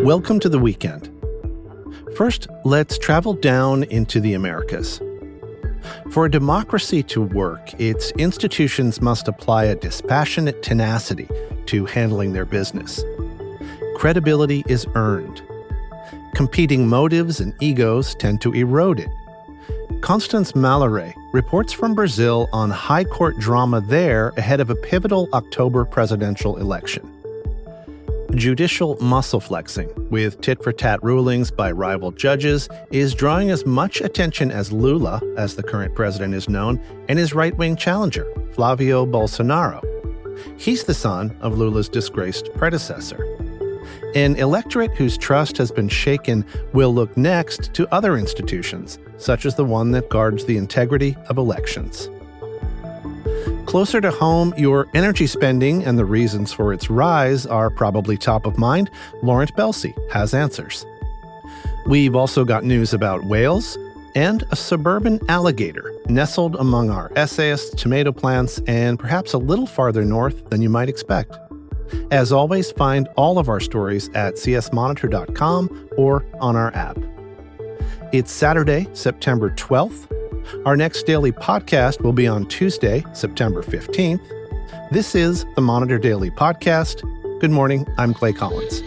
Welcome to the weekend. First, let's travel down into the Americas. For a democracy to work, its institutions must apply a dispassionate tenacity to handling their business. Credibility is earned. Competing motives and egos tend to erode it. Constance Malloret reports from Brazil on high court drama there ahead of a pivotal October presidential election. Judicial muscle flexing, with tit-for-tat rulings by rival judges, is drawing as much attention as Lula, as the current president is known, and his right-wing challenger, Flavio Bolsonaro. He's the son of Lula's disgraced predecessor. An electorate whose trust has been shaken will look next to other institutions, such as the one that guards the integrity of elections. Closer to home, your energy spending and the reasons for its rise are probably top of mind. Laurent Belsey has answers. We've also got news about whales and a suburban alligator nestled among our essayist tomato plants and perhaps a little farther north than you might expect. As always, find all of our stories at csmonitor.com or on our app. It's Saturday, September 12th. Our next daily podcast will be on Tuesday, September 15th. This is the Monitor Daily Podcast. Good morning, I'm Clay Collins.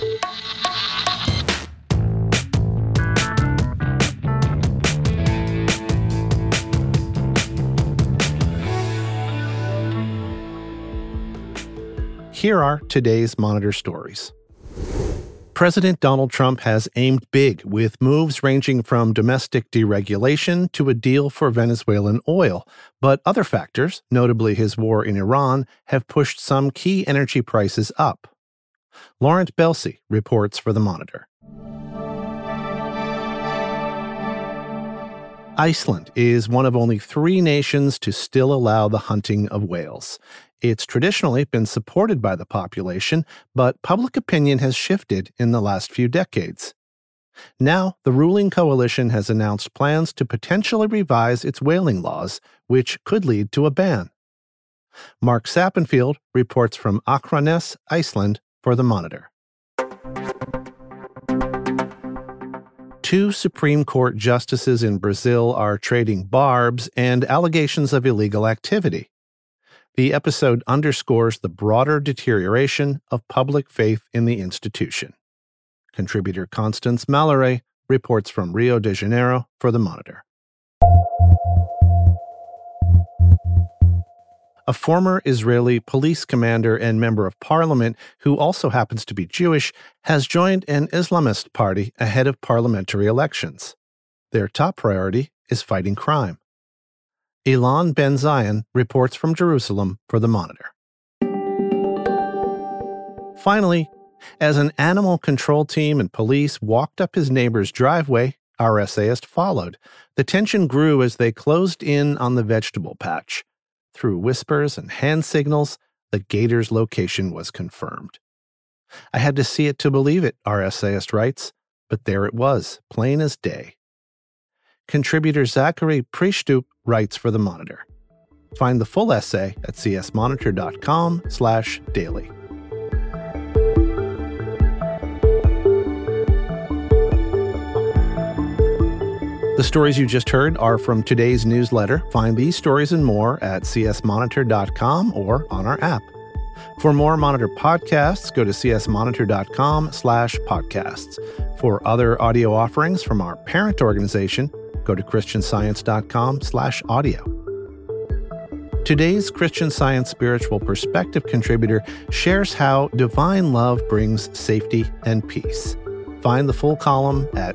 Here are today's Monitor stories. President Donald Trump has aimed big with moves ranging from domestic deregulation to a deal for Venezuelan oil, but other factors, notably his war in Iran, have pushed some key energy prices up. Laurent Belsey reports for The Monitor. Iceland is one of only 3 nations to still allow the hunting of whales. It's traditionally been supported by the population, but public opinion has shifted in the last few decades. Now, the ruling coalition has announced plans to potentially revise its whaling laws, which could lead to a ban. Mark Sappenfield reports from Akranes, Iceland, for The Monitor. 2 Supreme Court justices in Brazil are trading barbs and allegations of illegal activity. The episode underscores the broader deterioration of public faith in the institution. Contributor Constance Malloret reports from Rio de Janeiro for The Monitor. A former Israeli police commander and member of parliament, who also happens to be Jewish, has joined an Islamist party ahead of parliamentary elections. Their top priority is fighting crime. Ilan Ben-Zion reports from Jerusalem for The Monitor. Finally, as an animal control team and police walked up his neighbor's driveway, our essayist followed. The tension grew as they closed in on the vegetable patch. Through whispers and hand signals, the gator's location was confirmed. I had to see it to believe it, our essayist writes, but there it was, plain as day. Contributor Zachary Priesthoop writes for The Monitor. Find the full essay at csmonitor.com/daily. The stories you just heard are from today's newsletter. Find these stories and more at csmonitor.com or on our app. For more Monitor podcasts, go to csmonitor.com/podcasts. For other audio offerings from our parent organization, go to christianscience.com/audio. Today's Christian Science Spiritual Perspective contributor shares how divine love brings safety and peace. Find the full column at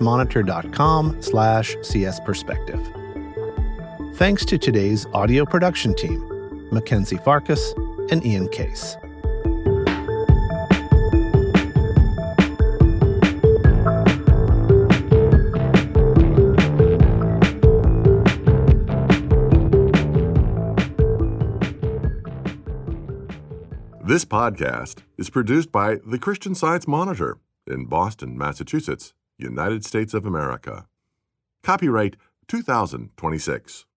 csmonitor.com/csperspective. Thanks to today's audio production team, Mackenzie Farkas and Ian Case. This podcast is produced by the Christian Science Monitor in Boston, Massachusetts, United States of America. Copyright 2026.